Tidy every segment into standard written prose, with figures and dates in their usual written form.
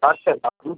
Acertado.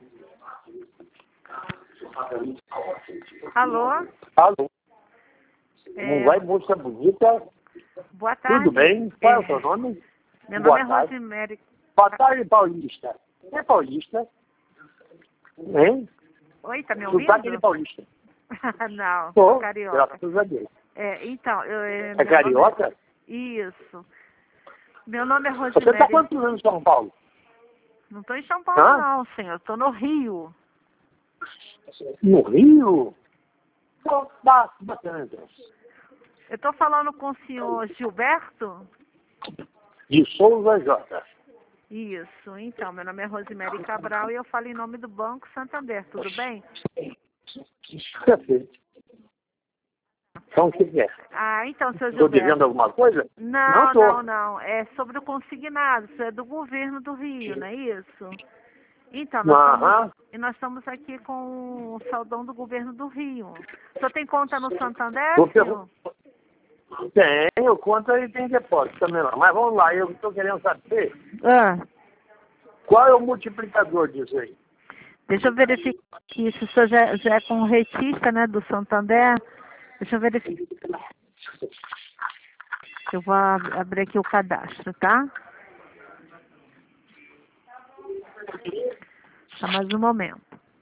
Alô? Alô. Não vai, moça bonita? Boa tarde. Tudo bem? Qual é o seu nome? Meu Boa nome é tarde. Rosemary. Boa tarde, Paulista. É Paulista? Hein? Oi, tá me Sotaque de ouvindo? Paulista. Não, Tô, sou carioca. graças a Deus. Então, É meu carioca? nome Isso. Meu nome é Você está Rosemary. quantos anos em São Paulo? Não estou em São Paulo, Hã? não, senhor. Estou no Rio. No Rio? Pô, bacana, então. Eu estou falando com o senhor Gilberto? De Souza J. Isso. Então, meu nome é Rosemary Cabral e eu falo em nome do Banco Santander. Tudo bem? Perfeito. Então, o que é? Então, seu Estou Gilberto. devendo alguma coisa? Não, tô. não, não. É sobre o consignado. Isso é do governo do Rio, não é isso? Então, Aham. nós estamos aqui com o saldão do governo do Rio. O senhor tem conta no Santander, Vou senhor? Tenho conta e tem depósito também lá. Mas vamos lá, eu estou querendo saber qual é o multiplicador disso aí. Deixa eu verificar aqui se o senhor já é corretista, né, do Santander. Deixa eu verificar. Eu vou abrir aqui o cadastro, tá? Só mais um momento.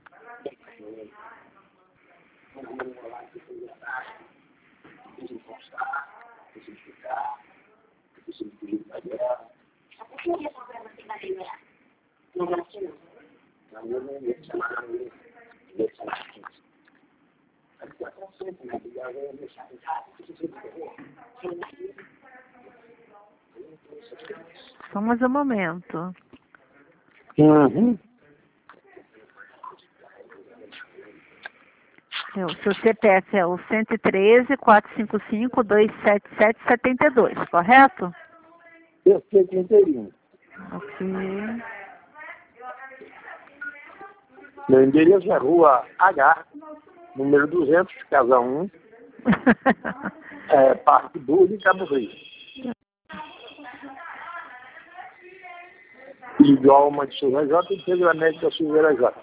Só mais um momento. Uhum. O seu CPF é o 113-455-277-72, correto? Eu sei que inteirinho. Ok. Meu endereço é Rua H, número 200, Casa 1, Parque Burro, Cabo Frio. Igual uma de Silveira J, Integra Médica Silveira J.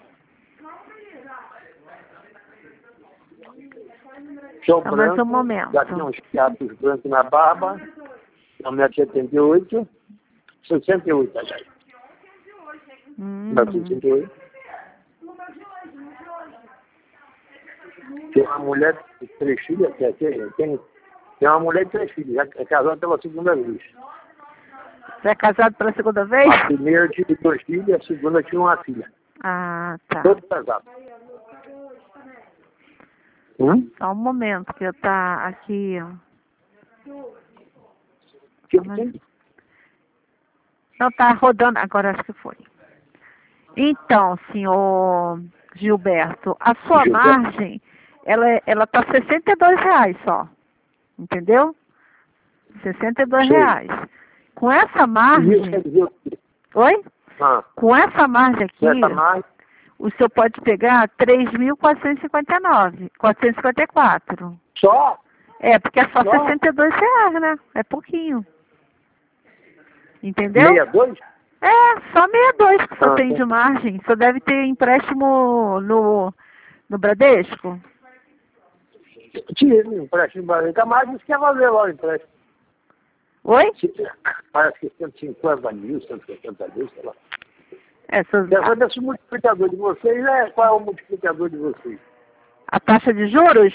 Sou Só mais um branco, momento. já tinha uns fiatos brancos na barba, 1,78 m, 68, aliás. 1,68 m. Tem uma mulher de 3 filhos, tem uma mulher de 3 filhos, já é casada pela segunda vez. Você é casado pela segunda vez? A primeira tive 2 filhos, a segunda tinha uma filha. Ah, tá. Todos casados. Só um momento que eu tá aqui. Que tem? Não, tá rodando. Agora acho que foi. Então, senhor Gilberto, a sua margem, ela tá R$62 só. Entendeu? R$62. Com essa margem... Isso quer dizer o quê? Oi? Ah, Com essa margem aqui, essa margem, o senhor pode pegar 3.459, 454. só? Porque é só Só? R$62, né? É pouquinho. Entendeu? 62? Só 62 que o senhor tem sim. de margem. O senhor deve ter empréstimo no Bradesco? Tive um empréstimo barriga, mas isso quer valer lá o empréstimo. Oi? Parece que 150 mil, 160 mil, sei lá. Senhor... Quero saber se o multiplicador de vocês qual é o multiplicador de vocês? A taxa de juros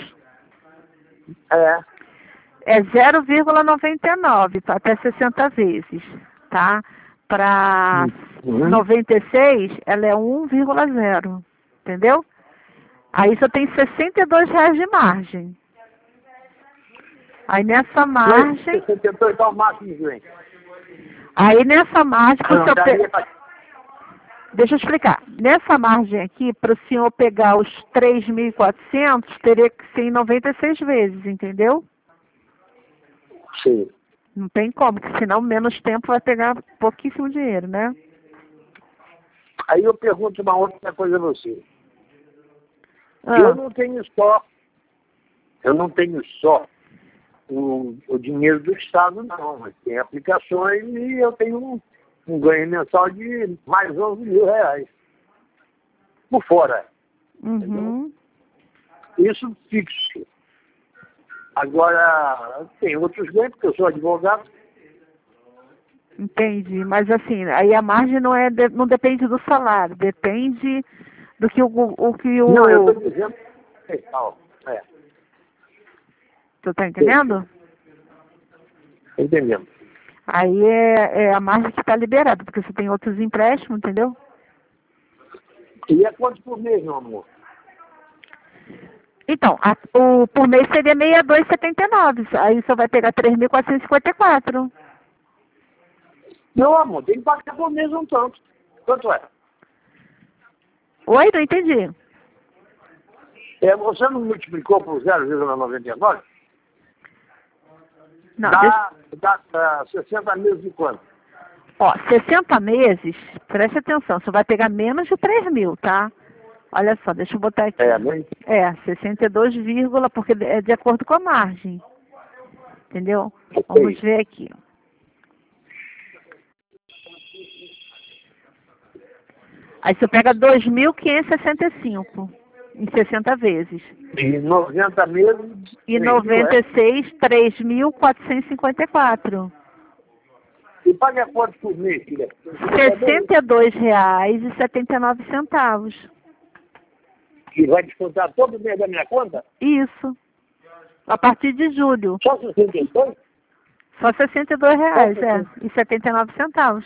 é 0,99 até 60 vezes, tá? Para 96, ela é 1,0, entendeu? Aí só tem R$62 de margem. Aí nessa margem... 62 é o máximo que vem. Aí nessa margem... Não, Deixa eu explicar. Nessa margem aqui, para o senhor pegar os 3.400, teria que ser em 96 vezes, entendeu? Sim. Não tem como, porque senão menos tempo vai pegar pouquíssimo dinheiro, né? Aí eu pergunto uma outra coisa a você. Eu não tenho só o dinheiro do Estado, não. Mas tem aplicações e eu tenho um ganho mensal de mais 11 mil reais. Por fora. Uhum. Isso fixo. Agora, tem outros ganhos, porque eu sou advogado. Entendi. Mas assim, aí a margem não depende do salário, depende do que o... Não, eu estou dizendo... É. Tu tá entendendo? Entendendo. Aí é a margem que está liberada, porque você tem outros empréstimos, entendeu? E é quanto por mês, meu amor? Então, por mês seria 62,79. Aí você vai pegar 3.454. Não, amor, tem que pagar por mês um tanto. Quanto é? Oi, não entendi. Você não multiplicou por 0,99? Não, Dá 60 meses de quanto? Ó, 60 meses, preste atenção, você vai pegar menos de 3 mil, tá? Olha só, deixa eu botar aqui. 62, porque é de acordo com a margem. Entendeu? Vamos ver aqui. Aí você pega 2.565 em 60 vezes. E 90 meses... E 96, 3.454. E paga quanto por mês, filha? R$ 62,79. E vai descontar todo mês da minha conta? Isso. A partir de julho. Só 62? Só R$ 62,79.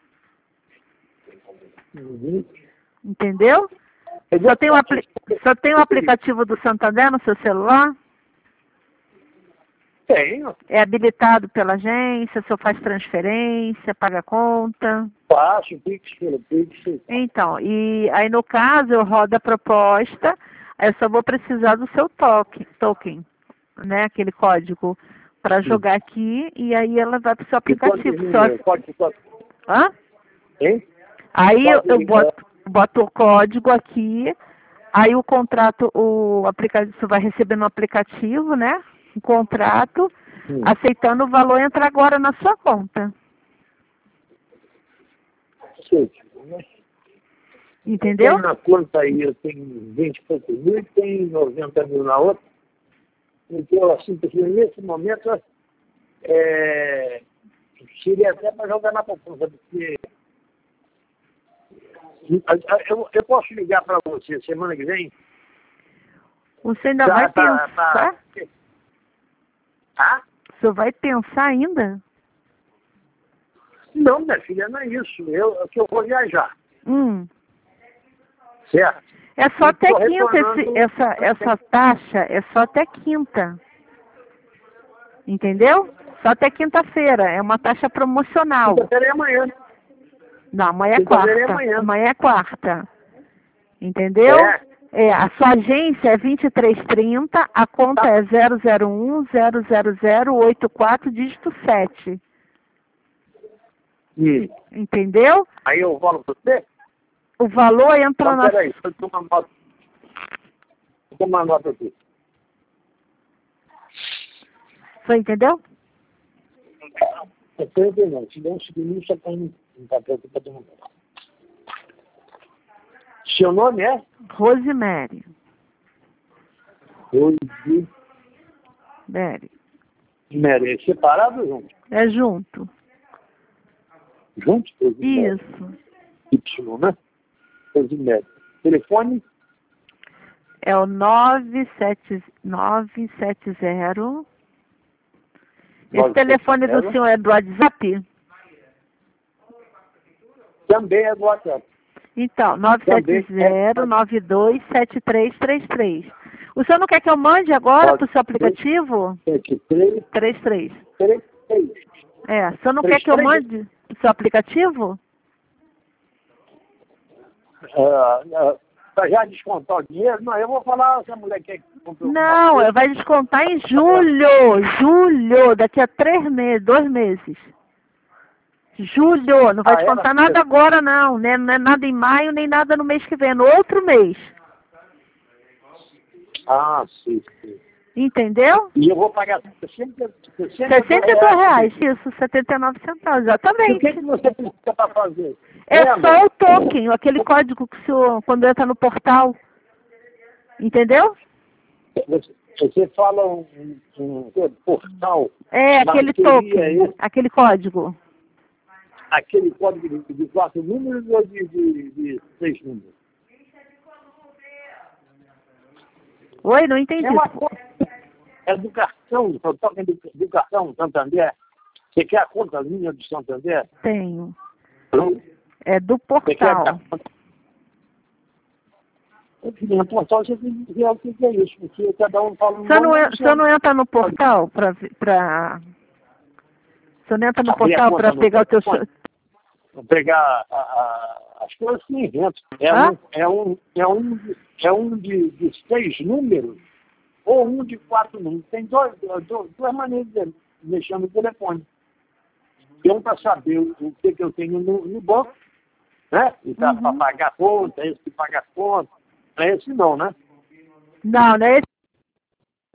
Uhum. Entendeu? Só tem o aplicativo do Santander no seu celular? Tenho. É habilitado pela agência, o senhor faz transferência, paga conta? Faço, Pix, pelo Pix. Então, e aí no caso eu rodo a proposta, aí eu só vou precisar do seu token, né, aquele código, para jogar aqui, e aí ela vai para o seu aplicativo. Hã? Hein? Aí eu boto o código aqui, aí o contrato, o aplicativo, você vai receber no aplicativo, né? Um contrato, aceitando o valor, entra agora na sua conta. Sim. Entendeu? Tem na conta aí, eu tenho 20 e poucos mil, tem 90 mil na outra. Então, assim, porque nesse momento, seria até para jogar na poupança, porque eu posso ligar para você semana que vem? Você ainda vai pensar? Ah? O senhor vai pensar ainda? Não, minha filha, não é isso. Que eu vou viajar. Certo? É só até quinta, essa taxa é só até quinta. Entendeu? Só até quinta-feira. É uma taxa promocional. Quinta-feira é amanhã. Não, amanhã é quarta. Amanhã é quarta. Entendeu? A sua agência é 2330, a conta é 001-00084, dígito 7. Entendeu? Aí eu falo para você? O valor entra na... Peraí, deixa eu tomar nota. Vou tomar nota aqui. Você entendeu? Eu estou entendendo. Se der um segundo, só tem um papel aqui para tomar nota. Seu nome é? Rosemary. Rosemary. Mary. É separado ou junto? É junto. Junto? Isso. Y, né? Rosemary. Telefone? É o 970. Esse telefone do senhor é do WhatsApp? Também é do WhatsApp. Então, 970-927333. O senhor não quer que eu mande agora para o seu aplicativo? 33. O senhor não quer que eu mande para o seu aplicativo? Para já descontar o dinheiro? Não, eu vou falar se a mulher quer que compre. Não, vai descontar em julho. Julho, daqui a 2 meses. Julho, não vai descontar nada agora não, né? Não é nada em maio, nem nada no mês que vem, no outro mês. Ah, sim. Entendeu? E eu vou pagar 62 reais, isso, 79 centavos, exatamente. E o que você precisa para fazer? É só o token, aquele código que o senhor, quando entra no portal. Entendeu? Você fala um portal. É, aquele token, aquele código. Aquele código de 4 números ou de 6 números? Oi, não entendi. É do cartão, o token do cartão Santander. Você quer a conta linha do Santander? Tenho. É do portal. No portal você tem que ver o que é isso, porque cada um fala um nome. Você não entra no portal para... Você não entra no portal para pegar o teu... Pegar as coisas que invento. É um de 6 números ou um de 4 números. Tem duas maneiras de mexer no telefone. Um para saber o que eu tenho no banco, né? E para pagar conta, esse que paga conta. Não é esse não, né? Não é esse